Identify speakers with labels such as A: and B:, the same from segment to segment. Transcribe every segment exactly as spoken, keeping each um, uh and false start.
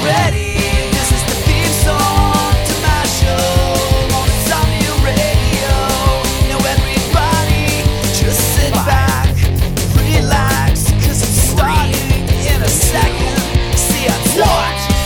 A: ready? This is the theme song to my show on Insomnia Radio. Now everybody just sit back, relax, cause it's starting in a second. See, I told you.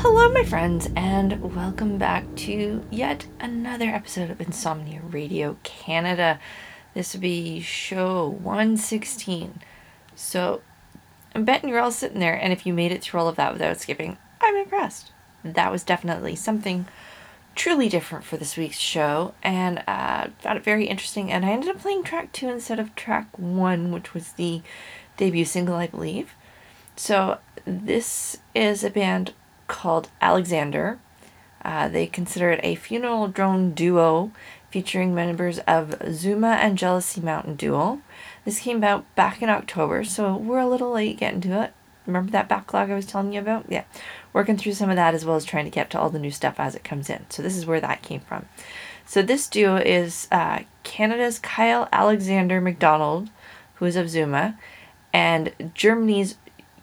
B: hello, my friends, and welcome back to yet another episode of Insomnia Radio Canada. This will be show one sixteen. So, I'm betting you're all sitting there, and if you made it through all of that without skipping, I'm impressed. That was definitely something truly different for this week's show, and uh, found it very interesting, and I ended up playing track two instead of track one, which was the debut single, I believe. So, this is a band called Alexander. Uh, they consider it a funeral drone duo featuring members of Zuma and Jealousy Mountain Duo. This came out back in October, so we're a little late getting to it. Remember that backlog I was telling you about? Yeah. Working through some of that as well as trying to get to all the new stuff as it comes in. So this is where that came from. So this duo is uh, Canada's Kyle Alexander McDonald, who is of Zuma, and Germany's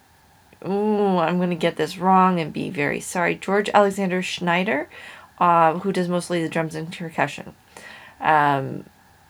B: Ooh, I'm going to get this wrong and be very sorry. George Alexander Schneider, uh, who does mostly the drums and percussion. Um,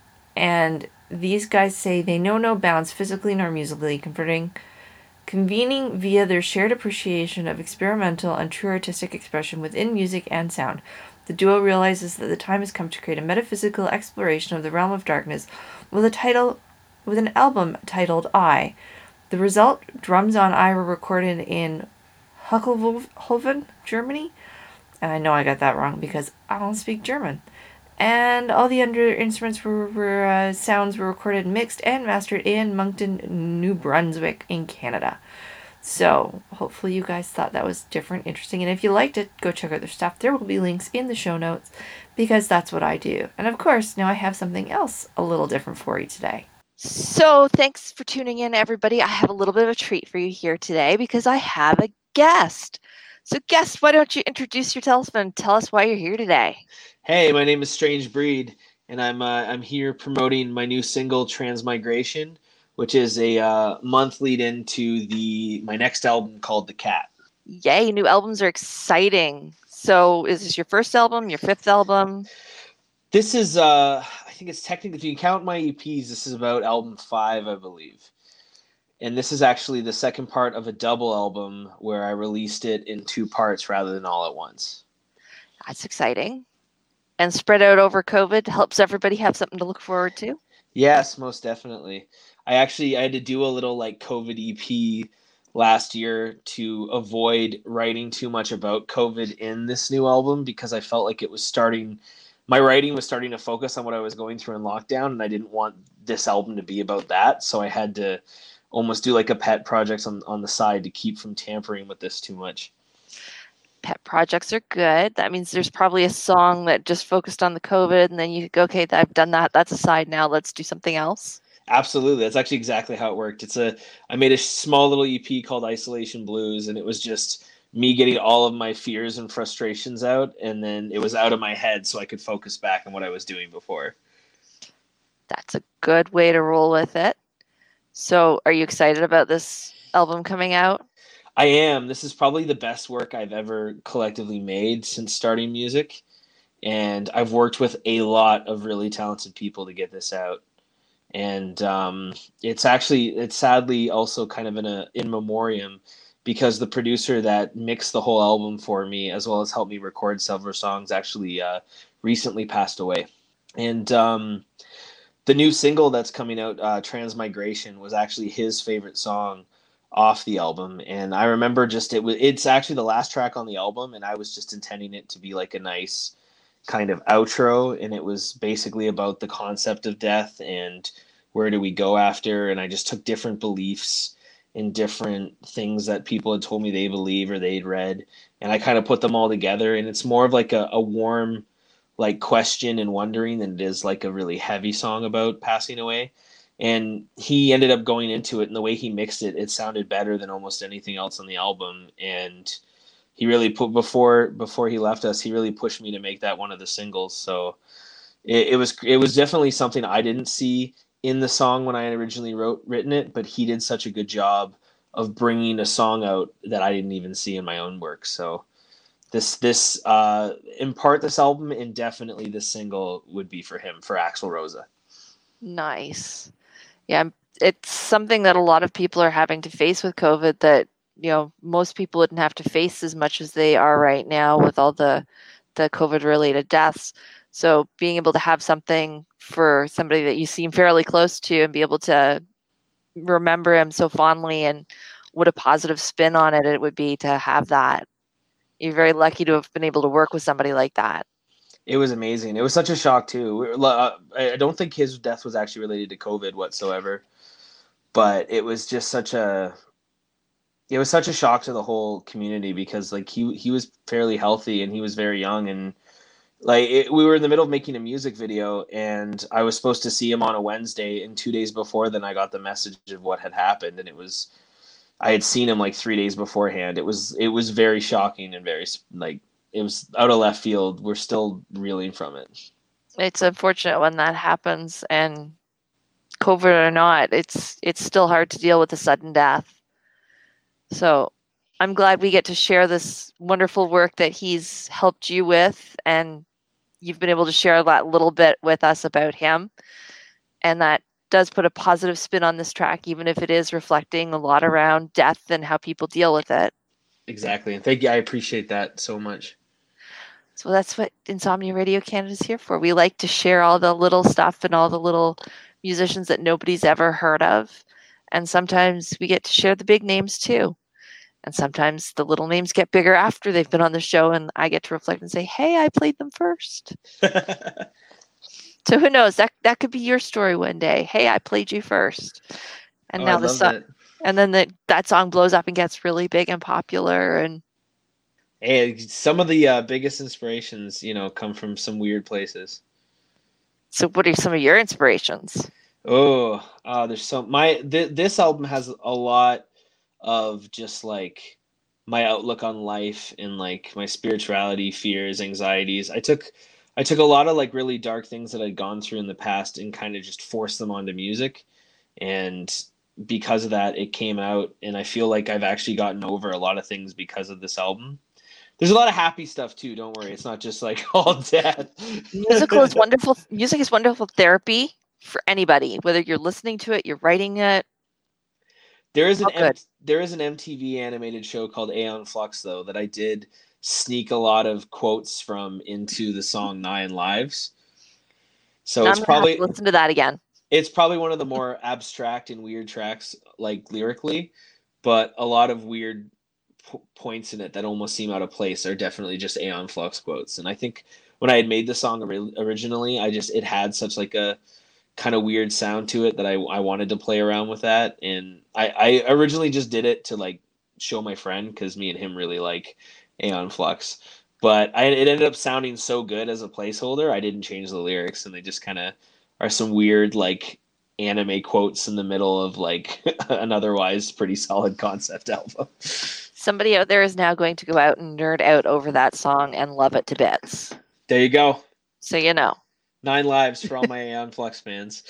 B: and these guys say they know no bounds physically nor musically, converting, convening via their shared appreciation of experimental and true artistic expression within music and sound. The duo realizes that the time has come to create a metaphysical exploration of the realm of darkness with a title, with an album titled I. The result, Drums on I, were recorded in Huckelhoven, Germany. And I know I got that wrong because I don't speak German. And all the under instruments were, were uh, sounds were recorded, mixed, and mastered in Moncton, New Brunswick, in Canada. So hopefully you guys thought that was different, interesting, and if you liked it, go check out their stuff. There will be links in the show notes because that's what I do. And of course, now I have something else a little different for you today. So thanks for tuning in, everybody. I have a little bit of a treat for you here today because I have a guest. So guest, why don't you introduce yourself and tell us why you're here today?
C: Hey, my name is Strange Breed, and I'm uh, I'm here promoting my new single Transmigration, which is a uh, month lead into the my next album called The Cat.
B: Yay, new albums are exciting. So is this your first album, your fifth album?
C: This is, uh, I think it's technically, if you count my E Ps, this is about album five, I believe. And this is actually the second part of a double album where I released it in two parts rather than all at once.
B: That's exciting. And spread out over COVID helps everybody have something to look forward to.
C: Yes, most definitely. I actually, I had to do a little like COVID E P last year to avoid writing too much about COVID in this new album because I felt like it was starting... My writing was starting to focus on what I was going through in lockdown, and I didn't want this album to be about that. So I had to almost do like a pet project on, on the side to keep from tampering with this too much.
B: Pet projects are good. That means there's probably a song that just focused on the COVID, and then you go, okay, I've done that. That's aside now. Let's do something else.
C: Absolutely. That's actually exactly how it worked. It's a, I made a small little E P called Isolation Blues, and it was just me getting all of my fears and frustrations out, and then it was out of my head so I could focus back on what I was doing before.
B: That's a good way to roll with it. So are you excited about this album coming out?
C: I am. This is probably the best work I've ever collectively made since starting music, and I've worked with a lot of really talented people to get this out. And um, it's actually, it's sadly also kind of in a in memoriam, because the producer that mixed the whole album for me, as well as helped me record several songs, actually uh, recently passed away. And um, the new single that's coming out, uh, Transmigration, was actually his favorite song off the album. And I remember just, it was, it's actually the last track on the album, and I was just intending it to be like a nice kind of outro. And it was basically about the concept of death and where do we go after. And I just took different beliefs in different things that people had told me they believe or they'd read, and I kind of put them all together, and it's more of like a, a warm like question and wondering than it is like a really heavy song about passing away. And he ended up going into it, and the way he mixed it, it sounded better than almost anything else on the album. And he really put, before before he left us, he really pushed me to make that one of the singles. So it, it was it was definitely something I didn't see in the song when I had originally wrote written it, but he did such a good job of bringing a song out that I didn't even see in my own work. So this this uh, in part this album, and definitely this single would be for him, for Axl Rosa.
B: Nice. Yeah, it's something that a lot of people are having to face with COVID, that you know, most people wouldn't have to face as much as they are right now with all the the COVID related deaths. So being able to have something for somebody that you seem fairly close to and be able to remember him so fondly, and what a positive spin on it it would be to have that. You're very lucky to have been able to work with somebody like that.
C: It was amazing. It was such a shock too. We were- uh, I don't think his death was actually related to COVID whatsoever, but it was just such a it was such a shock to the whole community because like he he was fairly healthy and he was very young, and like it, we were in the middle of making a music video and I was supposed to see him on a Wednesday, and two days before then I got the message of what had happened, and it was I had seen him like three days beforehand. It was it was very shocking and very like it was out of left field. We're still reeling from it.
B: It's unfortunate when that happens, and COVID or not, it's it's still hard to deal with a sudden death. So I'm glad we get to share this wonderful work that he's helped you with, and you've been able to share that little bit with us about him. And that does put a positive spin on this track, even if it is reflecting a lot around death and how people deal with it.
C: Exactly. And thank you. I appreciate that so much.
B: So that's what Insomnia Radio Canada is here for. We like to share all the little stuff and all the little musicians that nobody's ever heard of. And sometimes we get to share the big names too. And sometimes the little names get bigger after they've been on the show, and I get to reflect and say, hey, I played them first. So who knows? That that could be your story one day. Hey, I played you first. And
C: Oh,
B: now
C: I
B: the
C: love
B: song,
C: that.
B: and then the, that song blows up and gets really big and popular. And
C: Hey, some of the uh, biggest inspirations, you know, come from some weird places.
B: so what are some of your inspirations?
C: Oh, uh, there's so my th- this album has a lot of just like my outlook on life and like my spirituality, fears, anxieties. I took I took a lot of like really dark things that I'd gone through in the past and kind of just forced them onto music. And because of that, it came out, and I feel like I've actually gotten over a lot of things because of this album. There's a lot of happy stuff too. Don't worry, it's not just like all death.
B: Musical is wonderful. Music is wonderful therapy for anybody, whether you're listening to it, you're writing it.
C: There is an
B: Oh, good.
C: M- there is an M T V animated show called Aeon Flux though that I did sneak a lot of quotes from into the song Nine Lives. So
B: Now
C: it's
B: I'm gonna have
C: probably
B: to listen to that again.
C: it's probably one of the more abstract and weird tracks like lyrically, but a lot of weird p- points in it that almost seem out of place are definitely just Aeon Flux quotes. And I think when I had made the song ori- originally, I just it had such like a kind of weird sound to it that I, I wanted to play around with that. And I, I originally just did it to like show my friend because me and him really like Aeon Flux. But I, it ended up sounding so good as a placeholder, I didn't change the lyrics, and they just kind of are some weird like anime quotes in the middle of like an otherwise pretty solid concept album.
B: Somebody out there is now going to go out and nerd out over that song and love it to bits.
C: There you go.
B: So you know.
C: Nine lives for all my Aeon Flux fans.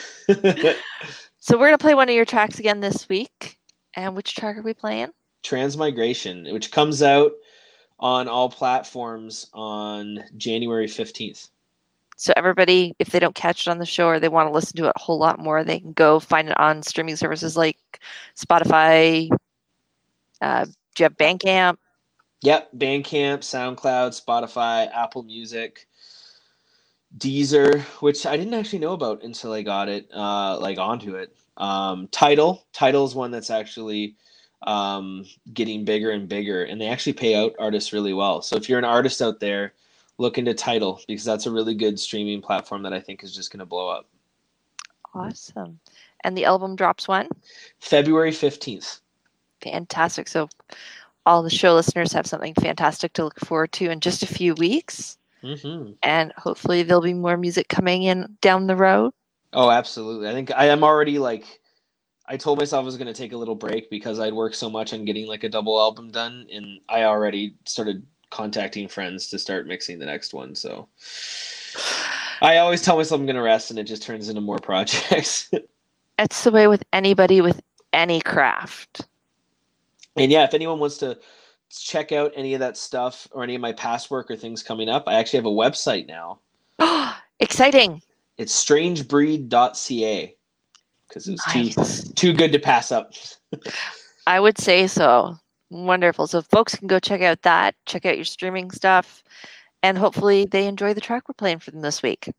B: So we're gonna play one of your tracks again this week. And which track are we playing?
C: Transmigration, which comes out on all platforms on January fifteenth.
B: So everybody, if they don't catch it on the show or they want to listen to it a whole lot more, they can go find it on streaming services like Spotify. Uh, do you have Bandcamp?
C: Yep, Bandcamp, SoundCloud, Spotify, Apple Music, Deezer, which I didn't actually know about until I got it, uh, like onto it. Um, Tidal, Tidal is one that's actually um, getting bigger and bigger, and they actually pay out artists really well. So if you're an artist out there, look into Tidal because that's a really good streaming platform that I think is just going to blow up.
B: Awesome. And the album drops when?
C: February fifteenth.
B: Fantastic. So all the show listeners have something fantastic to look forward to in just a few weeks.
C: Mm-hmm.
B: And hopefully there'll be more music coming in down the road.
C: Oh, absolutely. I think I am already like, I told myself I was going to take a little break because I'd worked so much on getting like a double album done. And I already started contacting friends to start mixing the next one. So I always tell myself I'm going to rest and it just turns into more projects.
B: It's the way with anybody with any craft.
C: And yeah, if anyone wants to check out any of that stuff or any of my past work or things coming up, I actually have a website now.
B: Exciting.
C: It's strange breed dot c a because it was
B: Nice.
C: too too good to pass up.
B: I would say so. Wonderful. So folks can go check out that, check out your streaming stuff, and hopefully they enjoy the track we're playing for them this week.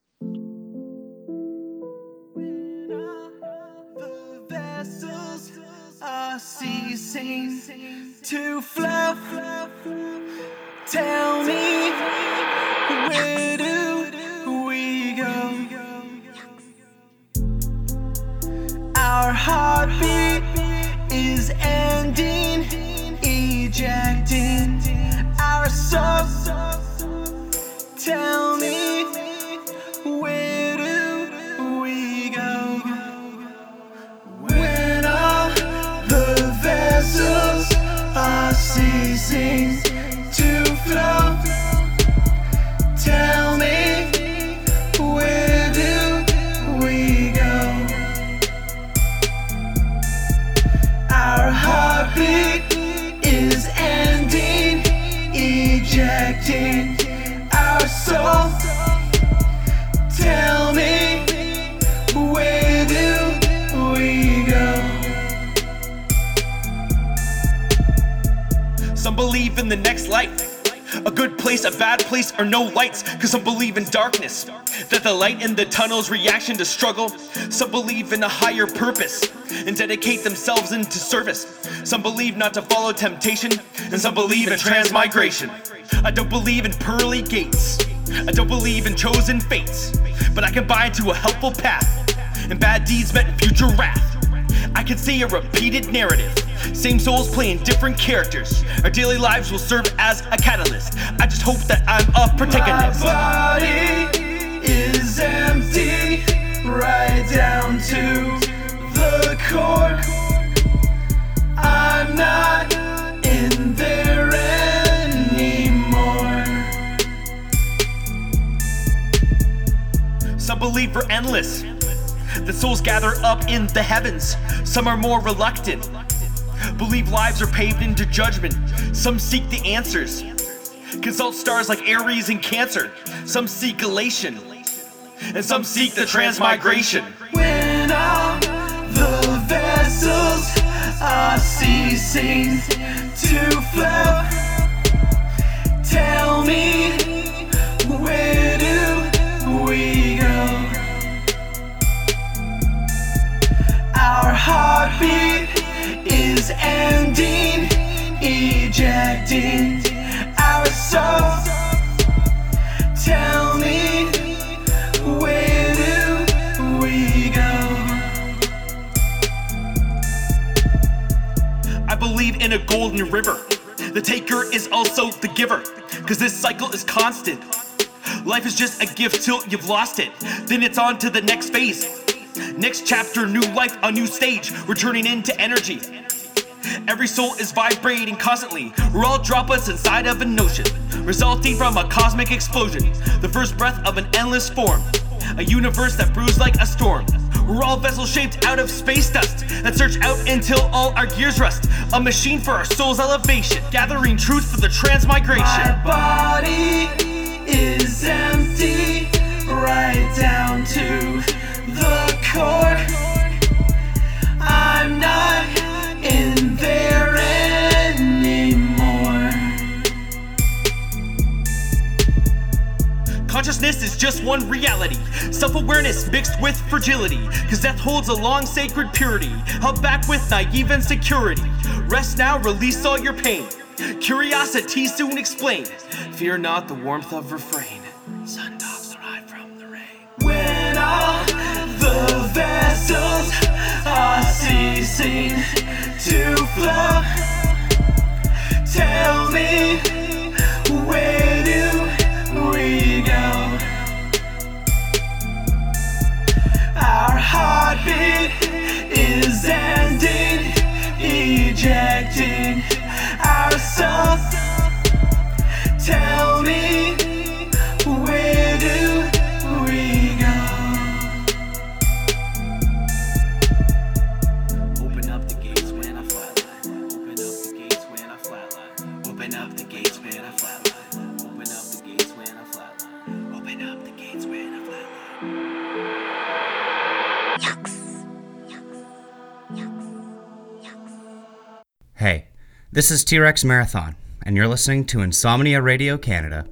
A: The vessels are ceasing to flow. Tell me, where do we go? Our heartbeat is ending, ejecting our soul. Tell me, where do we go? When all the vessels are ceasing to flow, tell me, where do we go? Our heartbeat is ending, ejecting our soul. Tell me, where do we go?
D: Some believe in the next life, a good place, a bad place, or no lights. Cause some believe in darkness, that the light in the tunnel's reaction to struggle. Some believe in a higher purpose and dedicate themselves into service. Some believe not to follow temptation, and some believe in transmigration. I don't believe in pearly gates, I don't believe in chosen fates, but I can buy into a helpful path, and bad deeds meant future wrath. I can see a repeated narrative, same souls playing different characters. Our daily lives will serve as a catalyst. I just hope that I'm a protagonist.
A: My body is empty, right down to the core. I'm not in there anymore.
D: Some believe we're endless, that souls gather up in the heavens. Some are more reluctant, believe lives are paved into judgment. Some seek the answers, consult stars like Aries and Cancer. Some seek elation, and some seek the transmigration.
A: When all the vessels are ceasing to flow, tell me, where do we go? Our heartbeat is ending, ejecting our soul. Tell me, where do we go?
D: I believe in a golden river. The taker is also the giver, cause this cycle is constant. Life is just a gift till you've lost it, then it's on to the next phase. Next chapter, new life, a new stage. We're turning into energy. Every soul is vibrating constantly. We're all droplets inside of an ocean, resulting from a cosmic explosion. The first breath of an endless form, a universe that brews like a storm. We're all vessels shaped out of space dust that search out until all our gears rust. A machine for our soul's elevation, gathering truth for the transmigration.
A: My body is empty, right down to the core. I'm not in there anymore.
D: Consciousness is just one reality, self-awareness mixed with fragility, cause death holds a long sacred purity, held back with naive insecurity. Rest now, release all your pain, curiosity soon explain. Fear not the warmth of refrain, sun dogs thrive from the rain.
A: When all the vessels are ceasing to flow, tell me, where do we go? Our heartbeat is ending, ejecting our soul. Tell me, where do we go? Open up the gates when I fly. Open
E: This is T-Rex Marathon, and you're listening to Insomnia Radio Canada.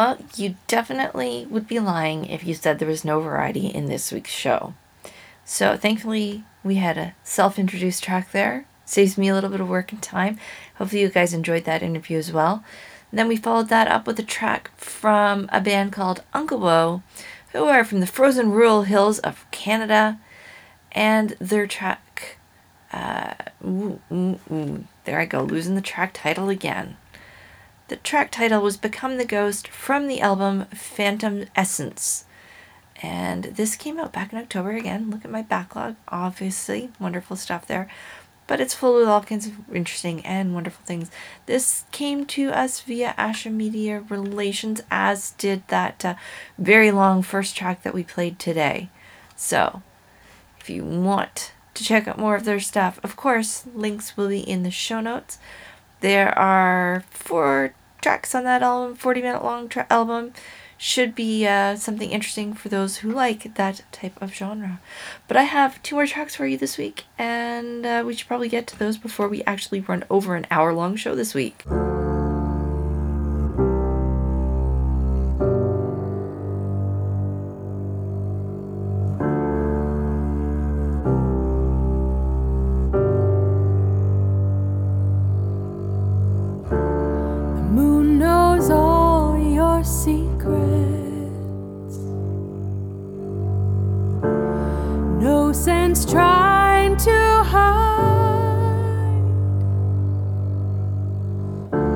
B: Well, you definitely would be lying if you said there was no variety in this week's show. So thankfully, we had a self-introduced track there. Saves me a little bit of work and time. Hopefully you guys enjoyed that interview as well. And then we followed that up with a track from a band called Uncle Woe, who are from the frozen rural hills of Canada. And their track, uh, ooh, ooh, ooh, there I go, losing the track title again. The track title was Become the Ghost from the album Phantom Essence. And this came out back in October again. Look at my backlog, obviously. Wonderful stuff there. But it's full with all kinds of interesting and wonderful things. This came to us via Asha Media Relations, as did that uh, very long first track that we played today. So, if you want to check out more of their stuff, of course, links will be in the show notes. There are four tracks on that album, forty minute long tra- album. Should be uh, something interesting for those who like that type of genre. But I have two more tracks for you this week, and uh, we should probably get to those before we actually run over an hour long show this week.
F: No sense trying to hide.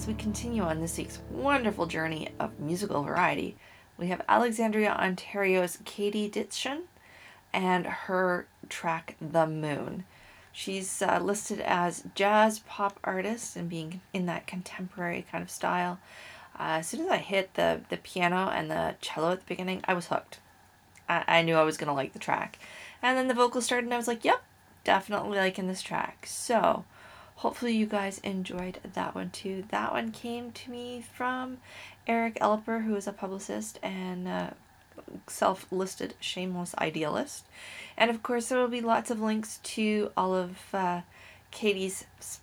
B: we continue on this week's wonderful journey of musical variety, we have Alexandria, Ontario's Katie Ditchen and her track The Moon. She's uh, listed as jazz pop artist and being in that contemporary kind of style. Uh, as soon as I hit the, the piano and the cello at the beginning, I was hooked. I, I knew I was going to like the track. And then the vocals started and I was like, yep, definitely liking this track. So hopefully you guys enjoyed that one too. That one came to me from Eric Elper, who is a publicist and uh, self-listed shameless idealist. And of course there will be lots of links to all of uh, Katie's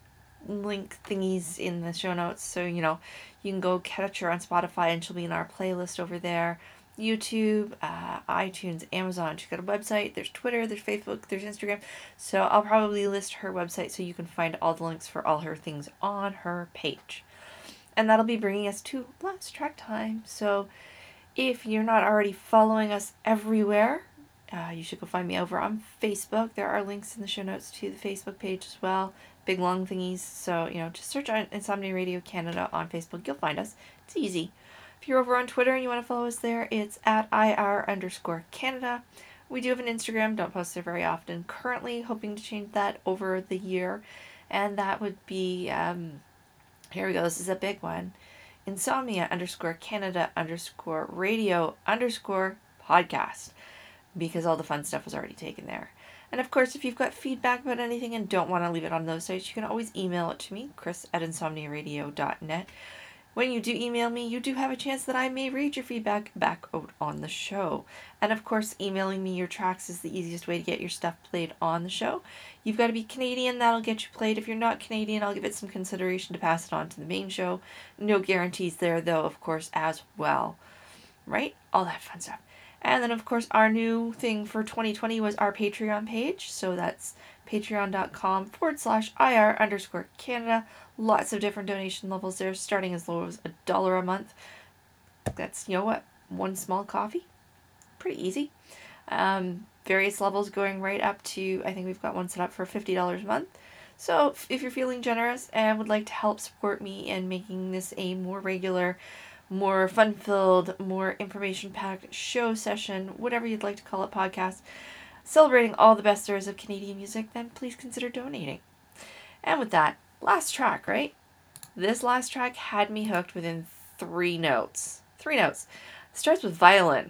B: link thingies in the show notes. So, you know, you can go catch her on Spotify and she'll be in our playlist over there. YouTube, uh, iTunes, Amazon. She's got a website. There's Twitter, there's Facebook, there's Instagram. So I'll probably list her website so you can find all the links for all her things on her page. And that'll be bringing us to last track time. So if you're not already following us everywhere, uh, you should go find me over on Facebook. There are links in the show notes to the Facebook page as well. Big long thingies. So, you know, just search on Insomnia Radio Canada on Facebook. You'll find us. It's easy. If you're over on Twitter and you want to follow us there, it's at IR underscore Canada. We do have an Instagram. Don't post there very often. Currently hoping to change that over the year. And that would be, um, here we go. This is a big one. Insomnia underscore Canada underscore radio underscore podcast. Because all the fun stuff was already taken there. And of course, if you've got feedback about anything and don't want to leave it on those sites, you can always email it to me, Chris at insomnia radio dot net. When you do email me, you do have a chance that I may read your feedback back out on the show. And of course, emailing me your tracks is the easiest way to get your stuff played on the show. You've got to be Canadian, that'll get you played. If you're not Canadian, I'll give it some consideration to pass it on to the main show. No guarantees there, though, of course, as well. Right? All that fun stuff. And then, of course, our new thing for twenty twenty was our Patreon page. So that's patreon.com forward slash IR underscore Canada. Lots of different donation levels there, starting as low as a dollar a month. That's, you know what, one small coffee. Pretty easy. Um, various levels going right up to, I think we've got one set up for fifty dollars a month. So if you're feeling generous and would like to help support me in making this a more regular, more fun-filled, more information-packed show session, whatever you'd like to call it, podcast, celebrating all the best there is of Canadian music, then please consider donating. And with that, last track, right? This last track had me hooked within three notes. Three notes. It starts with violin.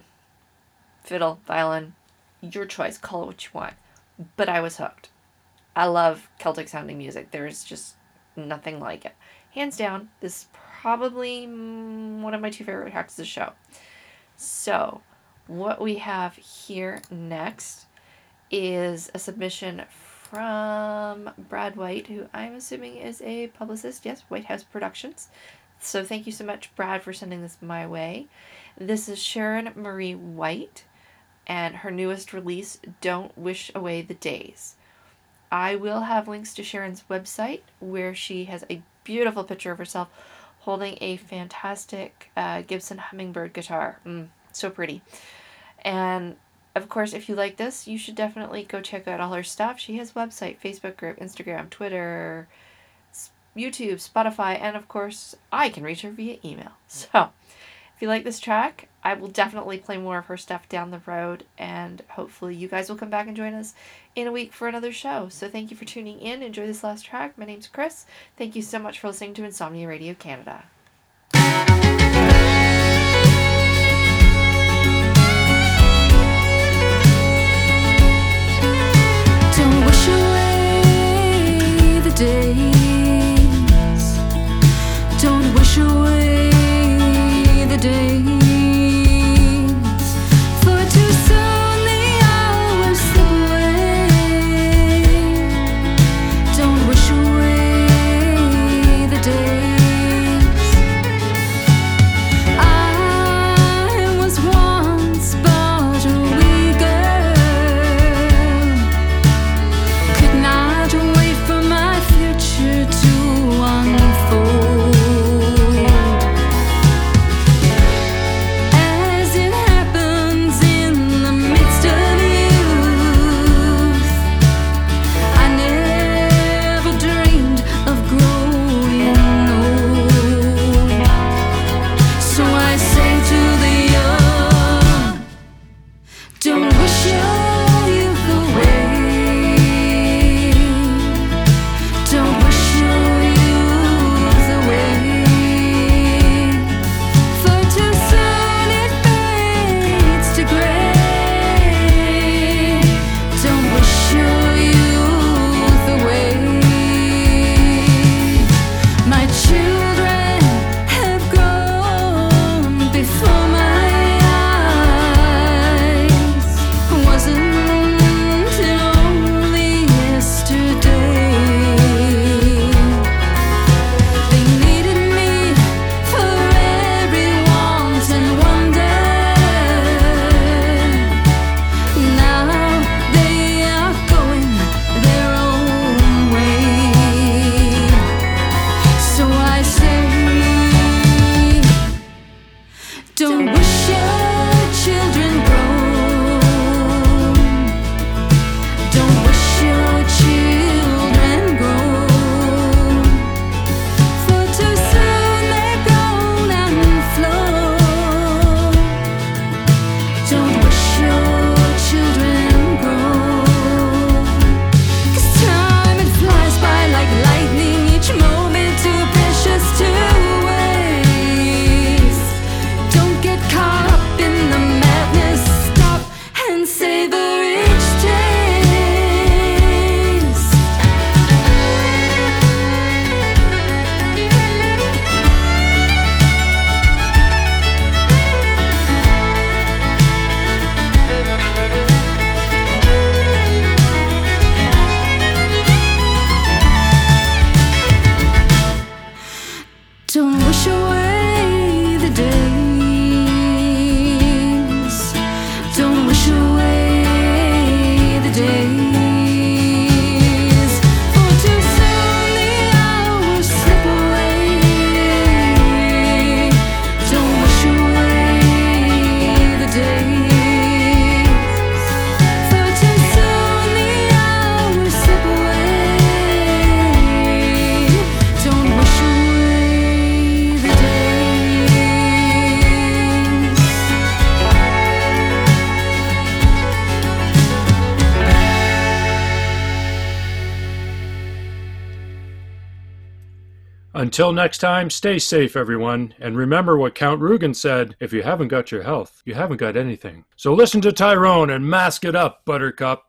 B: Fiddle, violin, your choice, call it what you want. But I was hooked. I love Celtic sounding music. There's just nothing like it. Hands down, this is probably one of my two favorite tracks of the show. So, what we have here next is a submission from Brad White, who I'm assuming is a publicist. Yes, White House Productions. So thank you so much, Brad, for sending this my way. This is Sharon Marie White and her newest release, Don't Wish Away the Days. I will have links to Sharon's website, where she has a beautiful picture of herself holding a fantastic uh, Gibson Hummingbird guitar. Mm, so pretty. And of course, if you like this, you should definitely go check out all her stuff. She has a website, Facebook group, Instagram, Twitter, YouTube, Spotify, and of course, I can reach her via email. So, if you like this track, I will definitely play more of her stuff down the road, and hopefully you guys will come back and join us in a week for another show. So thank you for tuning in. Enjoy this last track. My name's Chris. Thank you so much for listening to Insomnia Radio Canada.
F: Don't wish away the days. Don't wish away the days. For too soon the hours slip away. Don't wish away the days. your youth away. Don't wish your youth away. For too soon it fades to gray. Don't wish your youth away. My children have grown before my eyes. Wasn't it only yesterday? They needed me for every want and wonder. Now they are going their own way. So I say, don't wish your children grown. Don't wish your children grown. For too soon they're grown and flown. Don't wish your children grown. 'Cause time it flies by like lightning, each moment too precious to waste. Don't get caught up in the madness. Stop and savor each taste. Don't wish away the days. Don't wish away the days. For too soon the hours slip away. Don't wish away the days. For too soon the hours slip away. Don't wish away the days.
G: Until next time, stay safe, everyone. And remember what Count Rugen said, if you haven't got your health, you haven't got anything. So listen to Tyrone and mask it up, Buttercup.